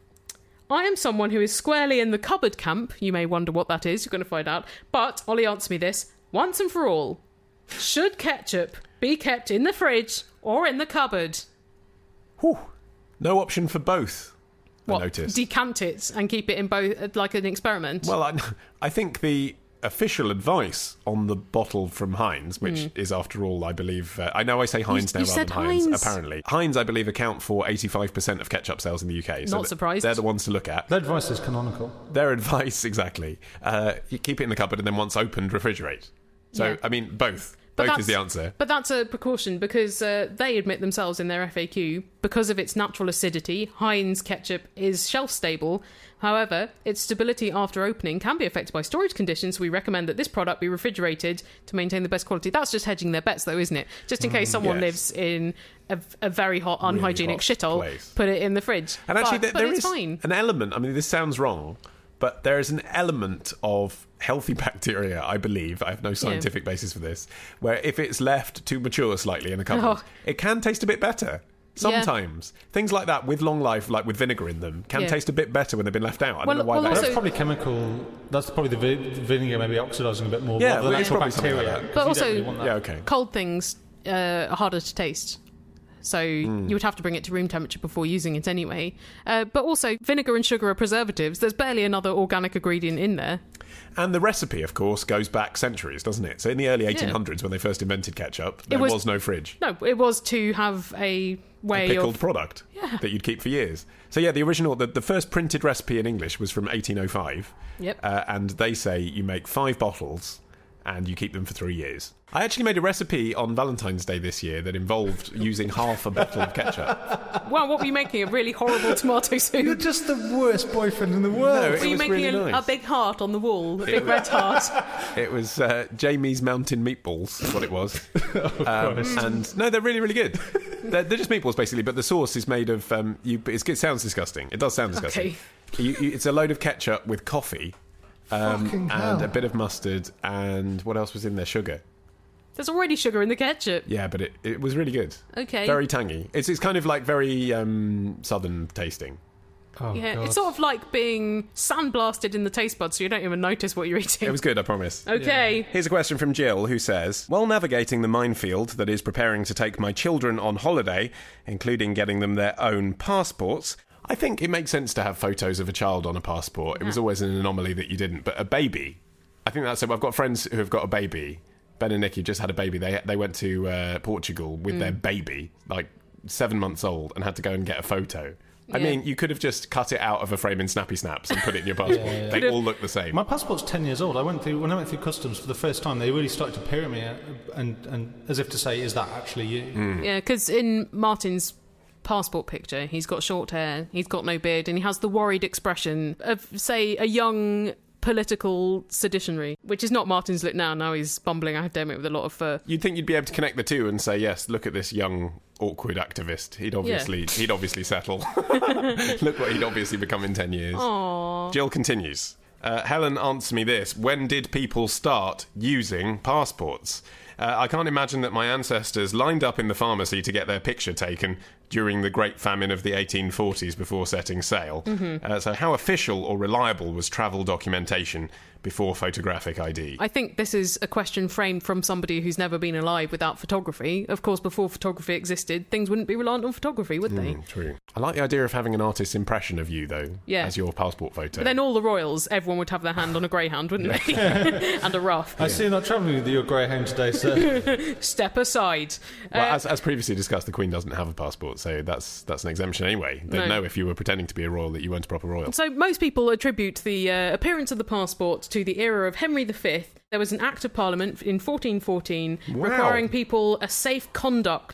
I am someone who is squarely in the cupboard camp. You may wonder what that is. You're going to find out. But, Ollie, answer me this. Once and for all, should ketchup be kept in the fridge or in the cupboard? Whew. No option for both, I What, noticed. decant it and keep it in both, like an experiment? Well, I, I think the official advice on the bottle from Heinz, which Mm. is, after all, I believe... Uh, I know I say Heinz You- now you rather said than Heinz, Heinz. apparently. Heinz, I believe, account for eighty-five percent of ketchup sales in the U K. So Not th- surprised. They're the ones to look at. Their advice is canonical. Their advice, exactly. Uh, you keep it in the cupboard and then once opened, refrigerate. So, Yeah. I mean, both. But both is the that's- answer. But that's a precaution because uh, they admit themselves in their F A Q, because of its natural acidity, Heinz ketchup is shelf stable. However, its stability after opening can be affected by storage conditions. We recommend that this product be refrigerated to maintain the best quality. That's just hedging their bets, though, isn't it? Just in case someone yes. lives in a, a very hot, unhygienic hot shithole, place. put it in the fridge. And actually, but, there, but there it's is fine. an element, I mean, this sounds wrong, but there is an element of healthy bacteria, I believe, I have no scientific basis for this, where if it's left to mature slightly in a cupboard, Oh. it can taste a bit better. Sometimes. Things like that with long life, like with vinegar in them, can Yeah. taste a bit better when they've been left out. I Well- don't know why well, that also- is. That's probably chemical. That's probably the vi- vinegar maybe oxidising a bit more. Yeah, rather well, than it's actual probably something like bacteria. that. But 'cause you don't also- really want that. Yeah, okay. Cold things uh, are harder to taste. So Hmm. you would have to bring it to room temperature before using it anyway. Uh, but also, vinegar and sugar are preservatives. There's barely another organic ingredient in there. And the recipe, of course, goes back centuries, doesn't it? So in the early eighteen hundreds, when they first invented ketchup, there was, was- no fridge. No, it was to have a way A pickled of... product that you'd keep for years. So yeah, the original, the, the first printed recipe in English was from eighteen oh five. Yep. Uh, and they say you make five bottles and you keep them for three years. I actually made a recipe on Valentine's Day this year that involved using half a bottle of ketchup. Well, what were you making? A really horrible tomato You're soup? just the worst boyfriend in the world. No, Were it you was making really a, nice. a big heart on the wall? A big red heart? It was uh, Jamie's Mountain Meatballs, is what it was. um, and no, they're really, really good. They're, they're just meatballs, basically, but the sauce is made of... Um, you, it's, it sounds disgusting. It does sound disgusting. Okay. You, you, it's a load of ketchup with coffee um, Fucking and hell. a bit of mustard, and what else was in there? Sugar. There's already sugar in the ketchup. Yeah, but it, it was really good. Okay. Very tangy. It's it's kind of like very um, southern tasting. Oh, Yeah, God. it's sort of like being sandblasted in the taste buds so you don't even notice what you're eating. It was good, I promise. Okay. Here's a question from Jill, who says, while navigating the minefield that is preparing to take my children on holiday, including getting them their own passports, I think it makes sense to have photos of a child on a passport. It was always an anomaly that you didn't. But a baby, I think that's it. I've got friends who have got a baby. Ben and Nikki just had a baby. They they went to uh, Portugal with their baby, like seven months old, and had to go and get a photo. I Yeah. mean, you could have just cut it out of a frame in Snappy Snaps and put it in your passport. They Could've- all look the same. My passport's ten years old. I went through when I went through customs for the first time. They really started to peer at me, uh, and and as if to say, "Is that actually you?" Hmm. Yeah, because in Martin's passport picture, he's got short hair, he's got no beard, and he has the worried expression of, say, a young political seditionary, which is not Martin's look now. Now he's bumbling academic with a lot of fur. You'd think you'd be able to connect the two and say, yes, look at this young, awkward activist. He'd obviously he'd obviously settle. Look what he'd obviously become in ten years. Aww. Jill continues. Uh, Helen, answer me this. When did people start using passports? Uh, I can't imagine that my ancestors lined up in the pharmacy to get their picture taken during the Great Famine of the eighteen forties before setting sail. Mm-hmm. Uh, so how official or reliable was travel documentation before photographic I D? I think this is a question framed from somebody who's never been alive without photography. Of course, before photography existed, things wouldn't be reliant on photography, would they? Mm, true. I like the idea of having an artist's impression of you, though, Yeah. as your passport photo. But then all the royals, everyone would have their hand on a greyhound, wouldn't they? And a ruff. I see you're not travelling with your greyhound today, sir. Step aside. Well, Uh, as, as previously discussed, the Queen doesn't have a passport, so that's that's an exemption anyway. They'd No. know if you were pretending to be a royal that you weren't a proper royal. So most people attribute the uh, appearance of the passport to the era of Henry the Fifth. There was an Act of Parliament in fourteen fourteen Wow. requiring people a safe conduct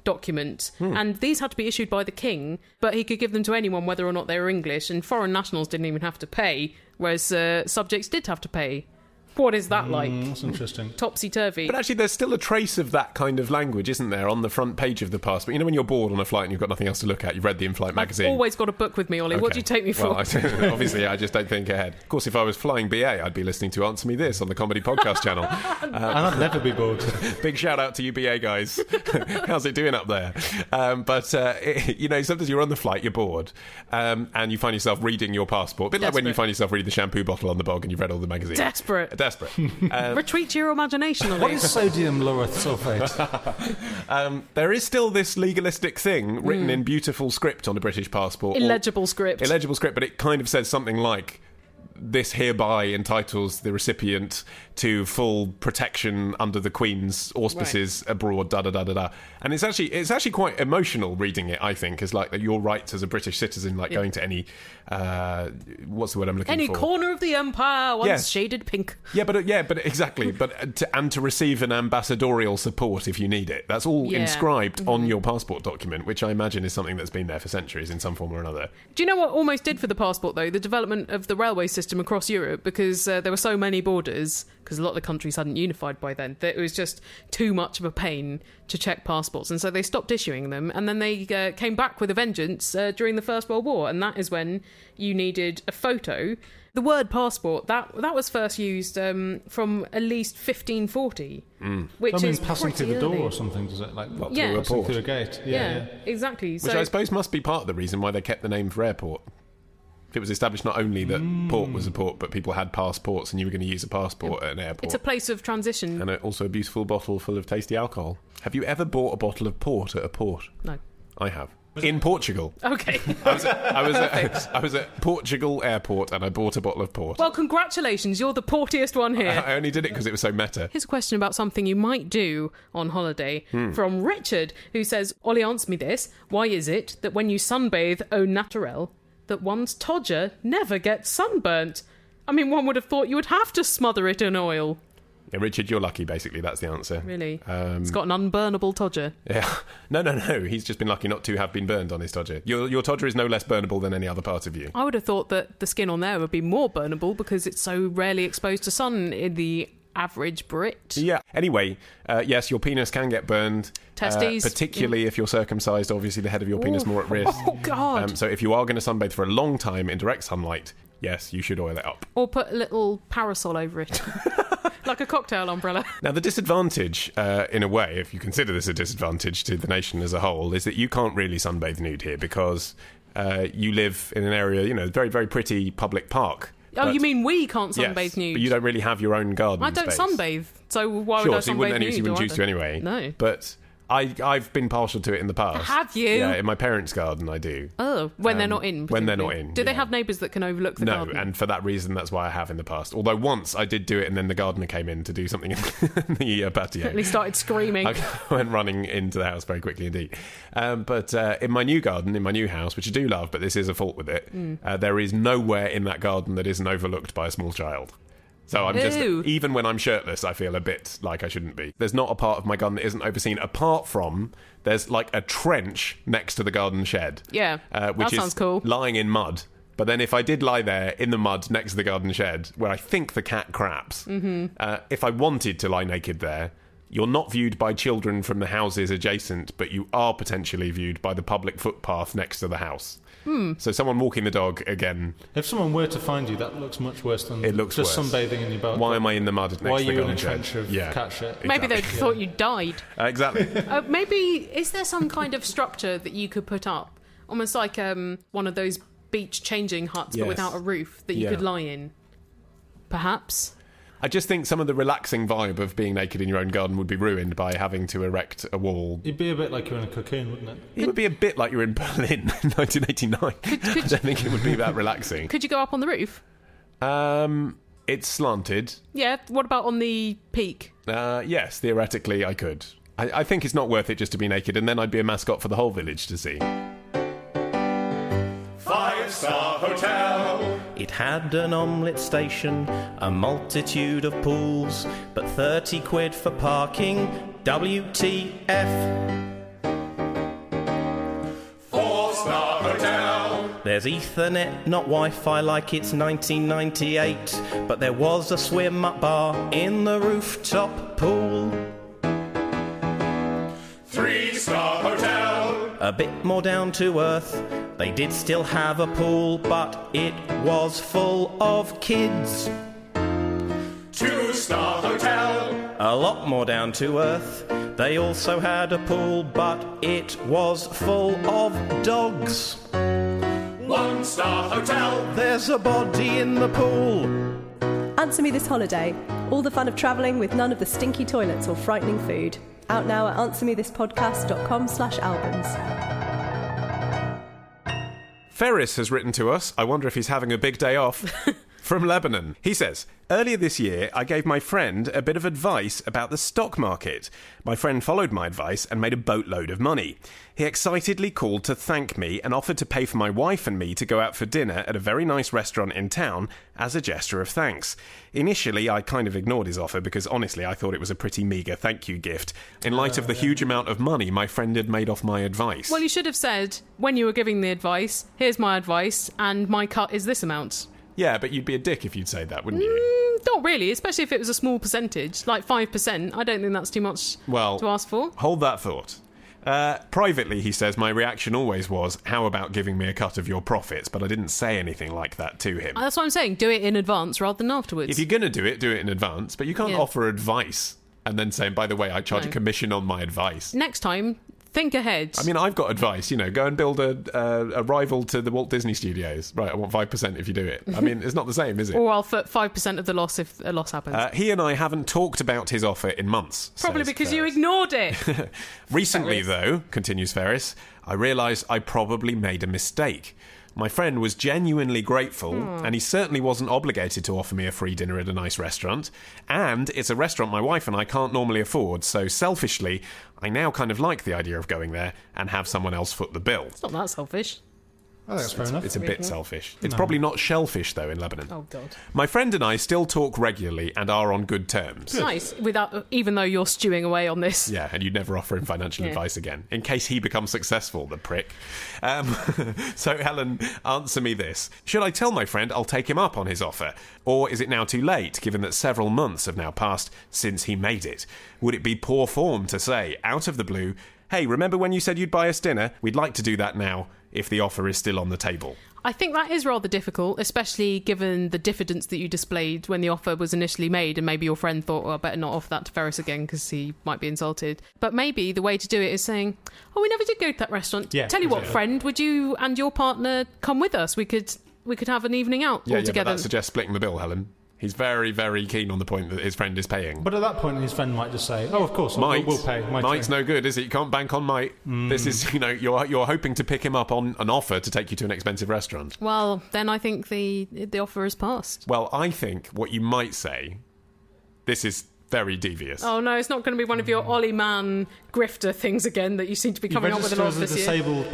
document, Hmm. and these had to be issued by the king, but he could give them to anyone whether or not they were English, and foreign nationals didn't even have to pay, whereas uh, subjects did have to pay. What is that like? Mm, that's interesting. Topsy-turvy. But actually, there's still a trace of that kind of language, isn't there, on the front page of the passport? You know, when you're bored on a flight and you've got nothing else to look at, you've read the in-flight magazine. I've always got a book with me, Ollie. What do Okay. you take me for? Well, I, obviously, I just don't think ahead. Of course, if I was flying B A, I'd be listening to Answer Me This on the Comedy Podcast channel. and I'd never be bored. Big shout out to you B A guys. How's it doing up there? Um, but, uh, it, you know, sometimes you're on the flight, you're bored, um, and you find yourself reading your passport. A bit like when you Desperate. find yourself reading the shampoo bottle on the bog and you've read all the magazines. Desperate. Desperate. Um, Retreat to your imagination, Ollie. What is sodium lauryl sulfate? um, there is still this legalistic thing written in beautiful script on a British passport. or- Illegible script. illegible script, but it kind of says something like, this hereby entitles the recipient to full protection under the Queen's auspices abroad, da da da da da. And it's actually it's actually quite emotional reading it, I think, as like your rights as a British citizen, like Yeah. going to any uh, what's the word I'm looking Any for? corner of the empire once Yes. shaded pink. Yeah, but uh, yeah, but exactly. But uh, to, and to receive an ambassadorial support if you need it. That's all Yeah. inscribed Mm-hmm. on your passport document, which I imagine is something that's been there for centuries in some form or another. Do you know what almost did for the passport, though? The development of the railway system across Europe, because uh, there were so many borders, because a lot of the countries hadn't unified by then, that it was just too much of a pain to check passports. And so they stopped issuing them, and then they uh, came back with a vengeance uh, during the First World War, and that is when you needed a photo. The word passport, that that was first used um, from at least fifteen forty, Mm. which I mean, is passing pretty through the door early. or something, does it? Like Well, Yeah. through a passing port. through a gate. Yeah, Yeah, yeah. exactly. Which So I suppose must be part of the reason why they kept the name for airport. It was established not only that port was a port, but people had passports and you were going to use a passport at an airport. it's a place of transition. and a, also a beautiful bottle full of tasty alcohol. Have you ever bought a bottle of port at a port? No. I have. In Portugal. Okay. I was, at, I, was at, I was at Portugal airport and I bought a bottle of port. Well, congratulations. You're the portiest one here. I only did it because it was so meta. Here's a question about something you might do on holiday from Richard, who says, Ollie, answer me this. Why is it that when you sunbathe au naturel, that one's todger never gets sunburnt? I mean, one would have thought you would have to smother it in oil. Yeah, Richard, you're lucky, basically. That's the answer. Really? Um, It's got an unburnable todger. Yeah. No, no, no. He's just been lucky not to have been burned on his todger. Your, your todger is no less burnable than any other part of you. I would have thought that the skin on there would be more burnable because it's so rarely exposed to sun in the average Brit. Yeah. Anyway, uh, yes, your penis can get burned. Testes. Uh, particularly if you're circumcised, obviously the head of your penis Ooh. more at risk. Oh, God. Um, so if you are going to sunbathe for a long time in direct sunlight, yes, you should oil it up. Or put a little parasol over it. Like a cocktail umbrella. Now, the disadvantage, uh, in a way, if you consider this a disadvantage to the nation as a whole, is that you can't really sunbathe nude here because uh, you live in an area, you know, very, very pretty public park. Oh, But- you mean we can't yes, sunbathe nude? but you don't really have your own garden I don't space. sunbathe, so why Sure, would I so you sunbathe wouldn't, nude? you wouldn't or choose to either? anyway. No. But I, I've been partial to it in the past. Have you? Yeah, in my parents' garden I do. Oh, when they're Um, not in. when they're not presumably. in, Do they yeah. have neighbours that can overlook the No, garden? and for that reason, that's why I have in the past. Although once I did do it, and then the gardener came in to do something in the uh, patio. And he started screaming. I went running into the house very quickly indeed. Um, but uh, in my new garden, in my new house, which I do love, but this is a fault with it, Mm. uh, there is nowhere in that garden that isn't overlooked by a small child. So I'm just, Ew. even when I'm shirtless, I feel a bit like I shouldn't be. There's not a part of my garden that isn't overseen, apart from there's like a trench next to the garden shed. Yeah, uh, which that is sounds cool. lying in mud. But then if I did lie there in the mud next to the garden shed, where I think the cat craps, Mm-hmm. uh, if I wanted to lie naked there, you're not viewed by children from the houses adjacent, but you are potentially viewed by the public footpath next to the house. Hmm. So someone walking the dog, again, If someone were to find you, that looks much worse than it looks just worse. sunbathing in your boat. Why am I in the mud next Why are to the you in garden a shed? trench of yeah. cat shit? Maybe they Exactly. thought you died. Uh, exactly. Uh, maybe, is there some kind of structure that you could put up? Almost like um, one of those beach changing huts, Yes. but without a roof that you Yeah. could lie in. Perhaps. I just think some of the relaxing vibe of being naked in your own garden would be ruined by having to erect a wall. It'd be a bit like you're in a cocoon, wouldn't it? It would be a bit like you're in Berlin in nineteen eighty-nine. I don't think it would be that relaxing. Could you go up on the roof? Um, it's slanted. Yeah, what about on the peak? Uh, yes, theoretically I could. I, I think it's not worth it just to be naked, and then I'd be a mascot for the whole village to see. Five-star hotel. It had an omelette station, a multitude of pools, but thirty quid for parking, W T F. There's Ethernet, not Wi-Fi like it's nineteen ninety-eight, but there was a swim-up bar in the rooftop pool. Three-star hotel. A bit more down to earth, they did still have a pool, but it was full of kids. Two-star hotel. A lot more down to earth, they also had a pool, but it was full of dogs. One-star hotel. There's a body in the pool. Answer Me This Holiday. All the fun of travelling with none of the stinky toilets or frightening food. Out now at answer me this podcast dot com slash albums. Ferris has written to us. I wonder if he's having a big day off. From Lebanon. He says, earlier this year, I gave my friend a bit of advice about the stock market. My friend followed my advice and made a boatload of money. He excitedly called to thank me and offered to pay for my wife and me to go out for dinner at a very nice restaurant in town as a gesture of thanks. Initially, I kind of ignored his offer because honestly, I thought it was a pretty meagre thank you gift in light of the huge amount of money my friend had made off my advice. Well, you should have said, when you were giving the advice, here's my advice, and my cut is this amount. Yeah, but you'd be a dick if you'd say that, wouldn't you? Mm, not really, especially if it was a small percentage, like five percent. I don't think that's too much well, to ask for. Hold that thought. Uh, privately, he says, my reaction always was, how about giving me a cut of your profits? But I didn't say anything like that to him. That's what I'm saying. Do it in advance rather than afterwards. If you're going to do it, do it in advance. But you can't Yeah. offer advice and then say, by the way, I charge No. a commission on my advice. Next time, think ahead. I mean, I've got advice, you know, go and build a, a, a rival to the Walt Disney Studios. Right, I want five percent if you do it. I mean, it's not the same, is it? Or I'll foot five percent of the loss if a loss happens. Uh, he and I haven't talked about his offer in months. Probably says because you Ferris. ignored it. Recently, Ferris. though, continues Ferris, I realised I probably made a mistake. My friend was genuinely grateful, and he certainly wasn't obligated to offer me a free dinner at a nice restaurant. And it's a restaurant my wife and I can't normally afford, so selfishly, I now kind of like the idea of going there and have someone else foot the bill. It's not that selfish. I think that's fair enough. It's a bit selfish. It's probably not shellfish, though, in Lebanon. Oh, God. My friend and I still talk regularly and are on good terms. Nice, without, even though you're stewing away on this. Yeah, and you'd never offer him financial Yeah. advice again, in case he becomes successful, the prick. Um, so, Helen, answer me this. Should I tell my friend I'll take him up on his offer? Or is it now too late, given that several months have now passed since he made it? Would it be poor form to say, out of the blue, hey, remember when you said you'd buy us dinner? We'd like to do that now, if the offer is still on the table. I think that is rather difficult, especially given the diffidence that you displayed when the offer was initially made, and maybe your friend thought, well, I better not offer that to Ferris again because he might be insulted. But maybe the way to do it is saying, oh, we never did go to that restaurant. Yeah, Tell you what, exactly. friend, would you and your partner come with us? We could we could have an evening out Yeah, all yeah, together. but that suggests splitting the bill, Helen. He's very, very keen on the point that his friend is paying. But at that point, his friend might just say, "Oh, of course, we'll, Might. we'll pay." Might Might's pay. no good, is it? You can't bank on might. This is, you know, you're you're hoping to pick him up on an offer to take you to an expensive restaurant. Well, then I think the the offer has passed. Well, I think what you might say, this is very devious. Oh no, it's not going to be one of your Ollie Man grifter things again that you seem to be You coming up with a register lot as a this year. disabled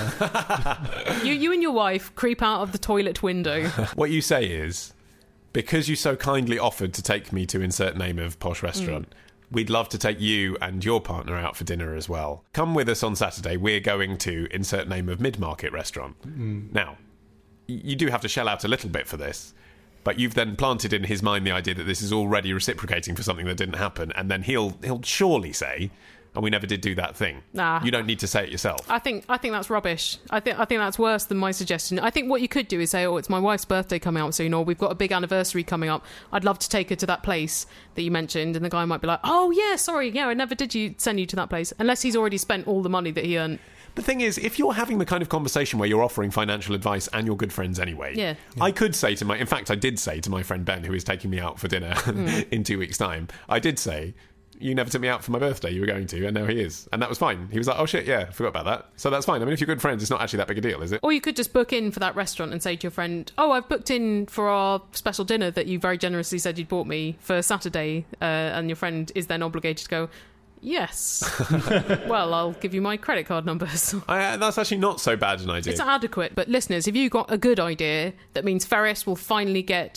pensioner. You, you and your wife creep out of the toilet window. What you say is, because you so kindly offered to take me to insert name of posh restaurant, we'd love to take you and your partner out for dinner as well. Come with us on Saturday. We're going to insert name of mid-market restaurant. Now, y- you do have to shell out a little bit for this, but you've then planted in his mind the idea that this is already reciprocating for something that didn't happen, and then he'll he'll surely say, and we never did do that thing. Nah. You don't need to say it yourself. I think I think that's rubbish. I think I think that's worse than my suggestion. I think what you could do is say, "Oh, it's my wife's birthday coming up soon, or we've got a big anniversary coming up. I'd love to take her to that place that you mentioned." And the guy might be like, "Oh yeah, sorry, yeah, I never did you send you to that place," unless he's already spent all the money that he earned. The thing is, if you're having the kind of conversation where you're offering financial advice and you're good friends anyway, Yeah. I could say to my, in fact, I did say to my friend Ben, who is taking me out for dinner in two weeks' time, I did say, you never took me out for my birthday, you were going to, and now he is. And that was fine. He was like, oh shit, yeah, I forgot about that. So that's fine. I mean, if you're good friends, it's not actually that big a deal, is it? Or you could just book in for that restaurant and say to your friend, "Oh, I've booked in for our special dinner that you very generously said you'd bought me for Saturday," uh, and your friend is then obligated to go, "Yes." Well, I'll give you my credit card numbers. I, that's actually not so bad an idea. It's adequate, but listeners, if you've got a good idea that means Ferris will finally get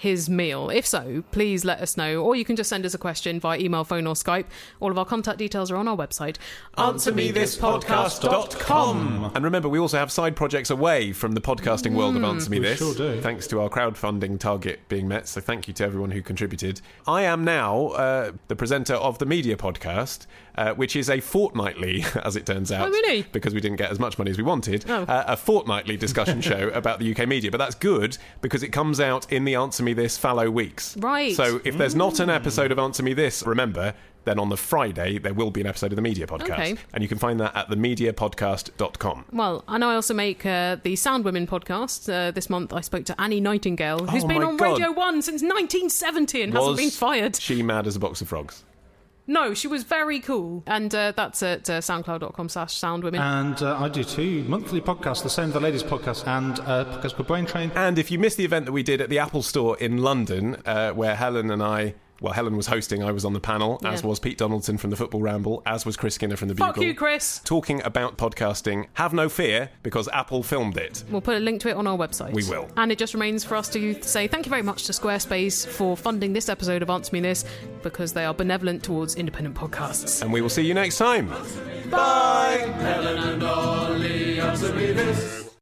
his meal? If so, please let us know. Or you can just send us a question via email, phone or Skype. All of our contact details are on our website, answer me this podcast dot com. And remember, we also have side projects away from the podcasting world of Answer Me We This. sure do. Thanks to our crowdfunding target being met. So thank you to everyone who contributed. I am now uh, the presenter of the Media Podcast, uh, which is a fortnightly, as it turns out, Oh, really? because we didn't get as much money as we wanted, Oh. uh, a fortnightly discussion show about the U K media. But that's good because it comes out in the Answer Me This fallow weeks. Right. So if there's not an episode of Answer Me This, remember, then on the Friday there will be an episode of the Media Podcast. Okay. And you can find that at the media podcast dot com. Well, I know I also make uh, the Sound Women podcast. Uh, this month I spoke to Annie Nightingale, who's Oh been my on God. Radio one since nineteen seventy and hasn't Was been fired. she mad as a box of frogs? No, she was very cool. And uh, that's at uh, soundcloud.com slash soundwomen. And uh, I do two monthly podcasts, the same, the Ladies podcast, and a podcast called Brain Train. And if you missed the event that we did at the Apple Store in London, uh, where Helen and I... Well, Helen was hosting, I was on the panel, as Yeah. was Pete Donaldson from the Football Ramble, as was Chris Skinner from the Fuck Bugle. you, Chris. Talking about podcasting. Have no fear, because Apple filmed it. We'll put a link to it on our website. We will. And it just remains for us to say thank you very much to Squarespace for funding this episode of Answer Me This, because they are benevolent towards independent podcasts. And we will see you next time. Bye! Helen and Ollie, answer me this.